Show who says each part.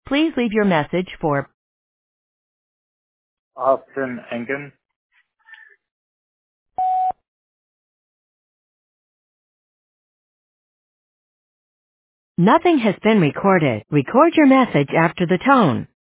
Speaker 1: Please leave your message for
Speaker 2: Austin Engen.
Speaker 1: Nothing has been recorded. Record your message after the tone.